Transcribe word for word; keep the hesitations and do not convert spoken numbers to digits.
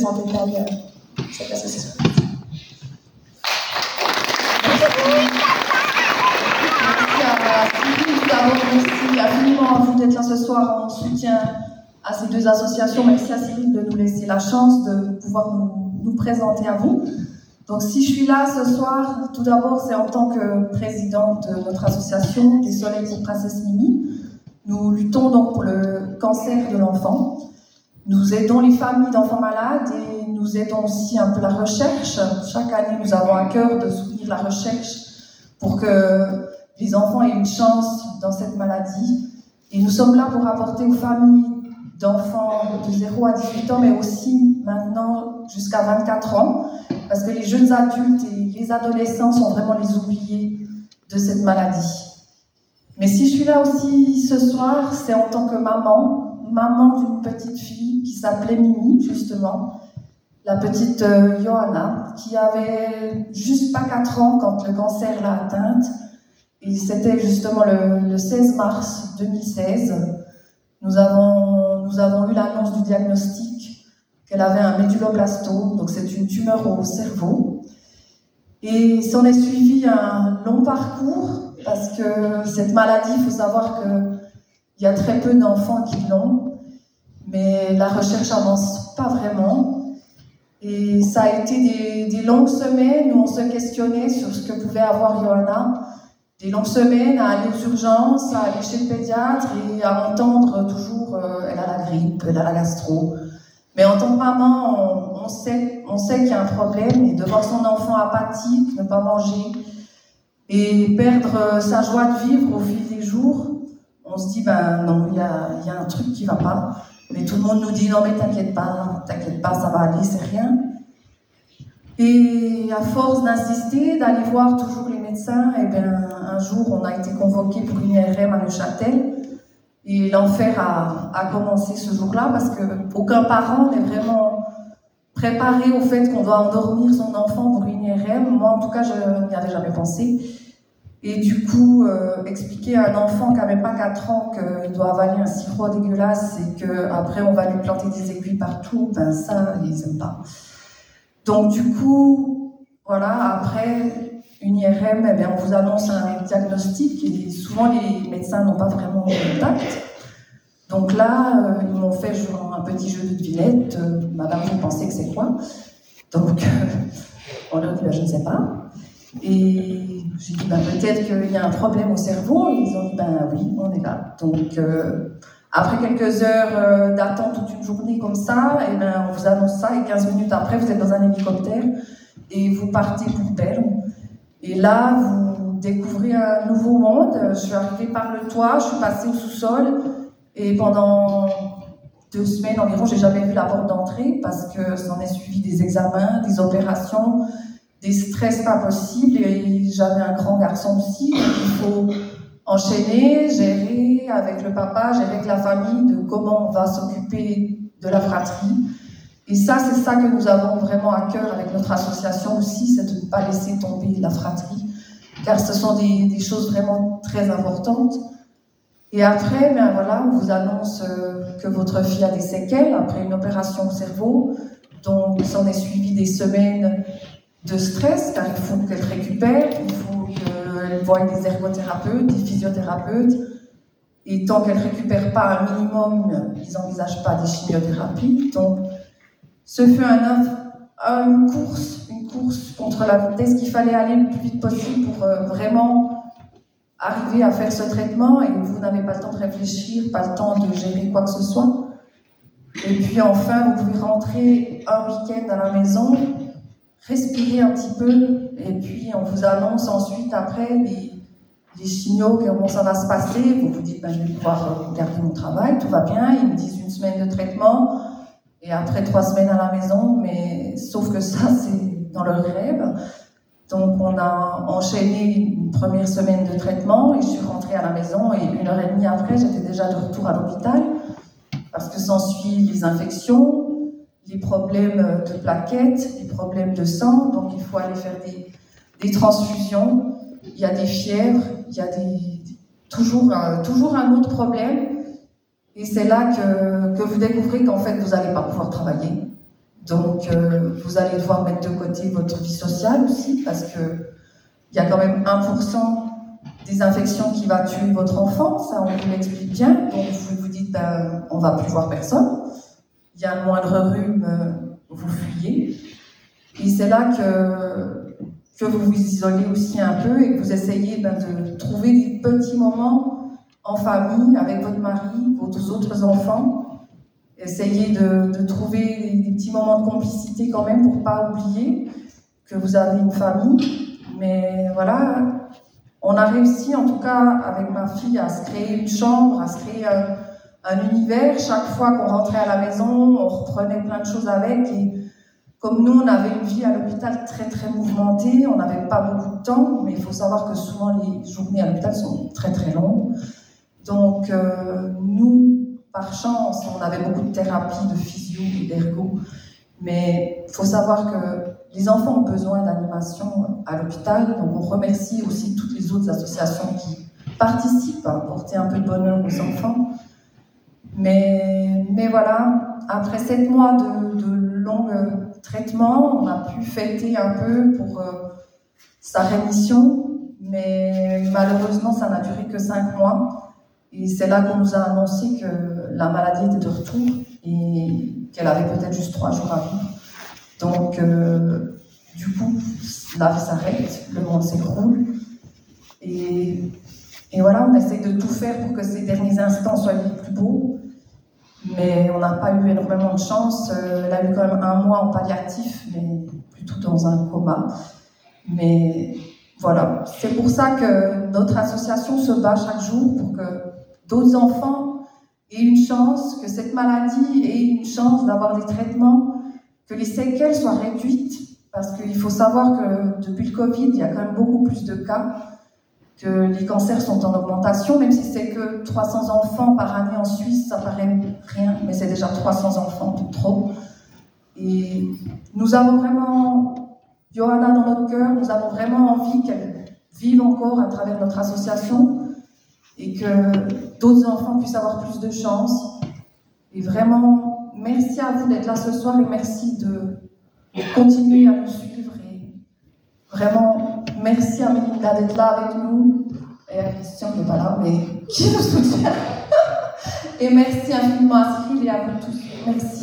présenter derrière cette association. Merci infiniment à vous d'être là ce soir en soutien à ces deux associations. Merci à Cyril de nous laisser la chance de pouvoir nous, nous présenter à vous. Donc si je suis là ce soir, tout d'abord c'est en tant que présidente de notre association des Soleils pour Princesse Mimi. Nous luttons donc pour le cancer de l'enfant. Nous aidons les familles d'enfants malades et nous aidons aussi un peu la recherche. Chaque année, nous avons à cœur de soutenir la recherche pour que les enfants aient une chance dans cette maladie. Et nous sommes là pour apporter aux familles d'enfants de zéro à dix-huit ans, mais aussi maintenant jusqu'à vingt-quatre ans, parce que les jeunes adultes et les adolescents sont vraiment les oubliés de cette maladie. Mais si je suis là aussi ce soir, c'est en tant que maman, maman d'une petite fille qui s'appelait Mimi, justement, la petite euh, Johanna, qui avait juste pas quatre ans quand le cancer l'a atteinte. Et c'était justement le, le seize mars deux mille seize. Nous avons, nous avons eu l'annonce du diagnostic qu'elle avait un méduloblastome, donc c'est une tumeur au cerveau. Et s'en est suivi un long parcours, parce que cette maladie, il faut savoir qu'il y a très peu d'enfants qui l'ont, mais la recherche n'avance pas vraiment. Et ça a été des, des longues semaines où on se questionnait sur ce que pouvait avoir Johanna. Des longues semaines à aller aux urgences, à aller chez le pédiatre et à entendre toujours euh, elle a la grippe, elle a la gastro. Mais en tant que maman, on, on sait, on sait qu'il y a un problème, et de voir son enfant apathique, ne pas manger et perdre euh, sa joie de vivre au fil des jours, on se dit ben non, il y a, il y a un truc qui va pas. Mais tout le monde nous dit non mais t'inquiète pas, t'inquiète pas, ça va aller, c'est rien. Et à force d'insister, d'aller voir toujours les médecins, et bien un jour on a été convoqué pour une I R M à Neuchâtel. Et l'enfer a, a commencé ce jour-là parce qu'aucun parent n'est vraiment préparé au fait qu'on doit endormir son enfant pour une I R M. Moi en tout cas je n'y avais jamais pensé. Et du coup, euh, expliquer à un enfant qui n'avait pas quatre ans qu'il doit avaler un sirop dégueulasse et qu'après on va lui planter des aiguilles partout, ben ça, ils n'aiment pas. Donc du coup, voilà, après une I R M, eh bien, on vous annonce un diagnostic et souvent les médecins n'ont pas vraiment de contact. Donc là, euh, ils m'ont fait genre, un petit jeu de devinette. Euh, Madame, vous pensez que c'est quoi? Donc, euh, on leur dit, ben, je ne sais pas. Et j'ai dit, ben, peut-être qu'il y a un problème au cerveau. Et ils ont dit, ben oui, on est là. Donc, euh, après quelques heures euh, d'attente, toute une journée comme ça, et ben, on vous annonce ça. Et quinze minutes après, vous êtes dans un hélicoptère et vous partez pour Berne. Et là, vous découvrez un nouveau monde. Je suis arrivée par le toit, je suis passée au sous-sol. Et pendant deux semaines environ, j'ai jamais vu la porte d'entrée parce que s'en est suivi des examens, des opérations, des stress pas possibles. Et j'avais un grand garçon aussi. Donc il faut enchaîner, gérer avec le papa, gérer avec la famille de comment on va s'occuper de la fratrie. Et ça, c'est ça que nous avons vraiment à cœur avec notre association aussi, c'est de ne pas laisser tomber la fratrie, car ce sont des, des choses vraiment très importantes. Et après, ben voilà, on vous annonce euh, que votre fille a des séquelles après une opération au cerveau, donc s'en est suivi des semaines de stress, car il faut qu'elle récupère, il faut qu'elle voie des ergothérapeutes, des physiothérapeutes, et tant qu'elle ne récupère pas un minimum, ils n'envisagent pas des chimiothérapies. Donc, ce fut un, un, une course, une course contre la vitesse qu'il fallait aller le plus vite possible pour euh, vraiment arriver à faire ce traitement, et vous n'avez pas le temps de réfléchir, pas le temps de gérer quoi que ce soit. Et puis enfin, vous pouvez rentrer un week-end à la maison, respirer un petit peu, et puis on vous annonce ensuite après les, les signaux, comment ça va se passer. Vous vous dites, ben, je vais pouvoir garder mon travail, tout va bien. Ils me disent une semaine de traitement, et après trois semaines à la maison, mais sauf que ça, c'est dans leur rêve. Donc on a enchaîné une première semaine de traitement, et je suis rentrée à la maison, et une heure et demie après, j'étais déjà de retour à l'hôpital, parce que s'ensuit les infections, les problèmes de plaquettes, les problèmes de sang, donc il faut aller faire des, des transfusions, il y a des fièvres, il y a des, toujours, un, toujours un autre problème, et c'est là que, que vous découvrez qu'en fait vous n'allez pas pouvoir travailler. Donc, euh, vous allez devoir mettre de côté votre vie sociale aussi, parce que il y a quand même un pour cent des infections qui va tuer votre enfant, ça on vous l'explique bien. Donc, vous vous dites, ben, on va plus voir personne. Il y a un moindre rhume, euh, vous fuyez. Et c'est là que, que vous vous isolez aussi un peu et que vous essayez ben, de trouver des petits moments en famille, avec votre mari, vos deux autres enfants. Essayez de, de trouver des petits moments de complicité quand même pour ne pas oublier que vous avez une famille. Mais voilà, on a réussi en tout cas avec ma fille à se créer une chambre, à se créer un, un univers. Chaque fois qu'on rentrait à la maison, on reprenait plein de choses avec. Et comme nous, on avait une vie à l'hôpital très très mouvementée, on n'avait pas beaucoup de temps, mais il faut savoir que souvent les journées à l'hôpital sont très très longues. Donc euh, nous, par chance, on avait beaucoup de thérapie, de physio et d'ergo, mais il faut savoir que les enfants ont besoin d'animation à l'hôpital, donc on remercie aussi toutes les autres associations qui participent à apporter un peu de bonheur aux enfants. Mais, mais voilà, après sept mois de, de longs traitements, on a pu fêter un peu pour euh, sa rémission, mais malheureusement, ça n'a duré que cinq mois. Et c'est là qu'on nous a annoncé que la maladie était de retour et qu'elle avait peut-être juste trois jours à vivre. Donc, euh, du coup, la vie s'arrête, le monde s'écroule. Et, et voilà, on essaie de tout faire pour que ces derniers instants soient les plus beaux. Mais on n'a pas eu énormément de chance. Euh, elle a eu quand même un mois en palliatif, mais plutôt dans un coma. Mais voilà, c'est pour ça que notre association se bat chaque jour pour que d'autres enfants aient une chance, que cette maladie ait une chance d'avoir des traitements, que les séquelles soient réduites, parce qu'il faut savoir que depuis le Covid, il y a quand même beaucoup plus de cas, que les cancers sont en augmentation, même si c'est que trois cents enfants par année en Suisse, ça paraît rien, mais c'est déjà trois cents enfants de trop. Et nous avons vraiment, Johanna dans notre cœur, nous avons vraiment envie qu'elle vive encore à travers notre association et que d'autres enfants puissent avoir plus de chance. Et vraiment, merci à vous d'être là ce soir et merci de continuer à nous suivre. Et vraiment, merci à Melinda d'être là avec nous et à Christian qui n'est pas là, mais qui nous soutient. Et merci infiniment à Cyril et à vous tous. Merci.